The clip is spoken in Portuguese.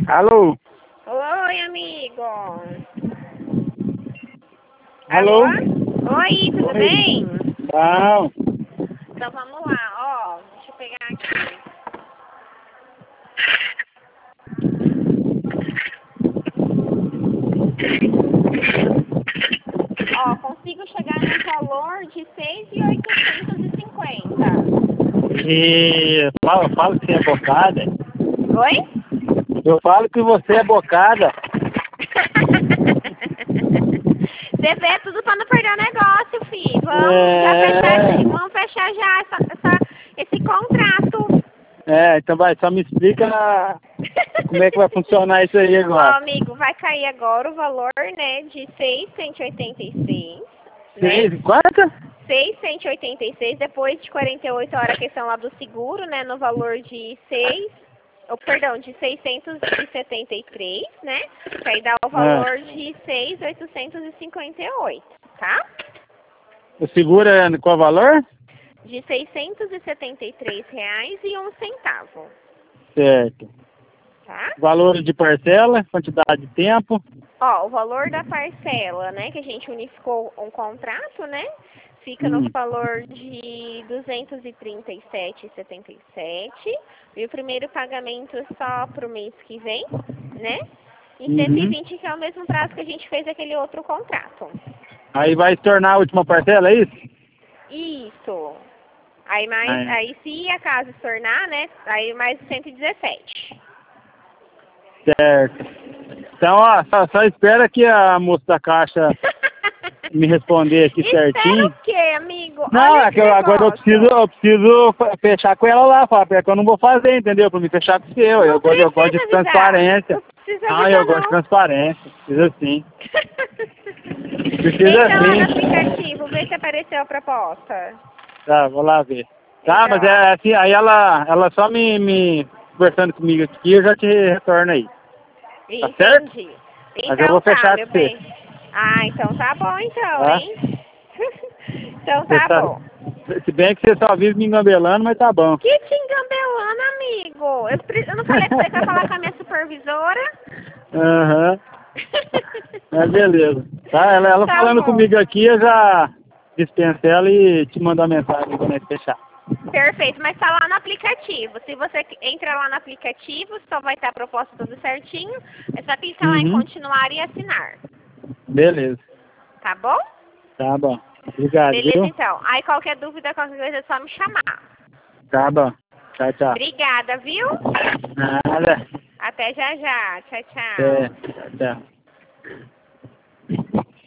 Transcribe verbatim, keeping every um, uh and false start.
Alô? Oi, amigo. Alô? Oi, tudo Oi. bem? Não. Então vamos lá, ó. Deixa eu pegar aqui. Ó, consigo chegar num valor de seis mil oitocentos e cinquenta. E fala, fala que você é bocada. Oi? Eu falo que você é bocada. Você vê tudo pra não perder o negócio, filho. Vamos É... já fechar, vamos fechar já essa, essa, esse contrato. É, então vai, só me explica como é que vai funcionar isso aí Ó, agora. amigo, vai cair agora o valor, né, de seiscentos e oitenta e seis, né? Seis, quanto? seiscentos e oitenta e seis, depois de quarenta e oito horas a questão lá do seguro, né, no valor de seis, oh, perdão, de seiscentos e setenta e três, né, que aí dá o valor de seis mil oitocentos e cinquenta e oito, tá? O seguro é qual valor? De seiscentos e setenta e três reais e um centavo, Certo. tá? Valor de parcela, quantidade de tempo. Ó, o valor da parcela, né, que a gente unificou um contrato, né, fica no Hum. valor de duzentos e trinta e sete reais e setenta e sete. E o primeiro pagamento só para o mês que vem, né? Em cento e vinte, Uhum. que é o mesmo prazo que a gente fez aquele outro contrato. Aí vai se tornar a última parcela, é isso? Isso. Aí mais, Aí. aí se a casa se tornar, né? Aí mais cento e dezessete. Certo. Então, ó, só, só espera que a moça da caixa me responder aqui Espera certinho. o quê, amigo? Não, Olha é esse que eu, agora eu negócio. preciso, eu preciso fe- fechar com ela lá, Fábio, é que eu não vou fazer, entendeu? Pra me fechar com o seu. Não Eu, gosto- eu gosto de precisa avisar. transparência. Não precisa Ah, eu avisar, gosto de não. transparência. Precisa sim. Precisa Entra lá no sim. aplicativo, vê se apareceu a proposta. Tá, vou lá ver. Tá, Entra mas lá. é assim, aí ela, ela só me, me conversando comigo aqui, eu já te retorno aí. Tá certo? Entendi. Mas eu Então vou tá, fechar meu com você. bem. Ah, então tá bom então, Tá? hein? Então Você tá tá, bom. se bem que você só vive me engambelando, mas tá bom. Que te engambelando, amigo? Eu, pre- eu não falei pra você que eu ia falar com a minha supervisora? Aham. Mas beleza. Tá? Ela, ela Tá falando bom. comigo aqui, eu já dispenso ela e te mando uma mensagem quando a gente fechar. Perfeito, mas tá lá no aplicativo. Se você entra lá no aplicativo, só vai estar a proposta tudo certinho. É só clicar lá em Uhum. continuar e assinar. Beleza. Tá bom? Tá bom. Obrigado, Beleza, viu? então. Aí qualquer dúvida, qualquer coisa é só me chamar. Tá bom. Tchau, tchau. Obrigada, viu? Nada. Até já já. Tchau, É, tchau. tchau, tchau.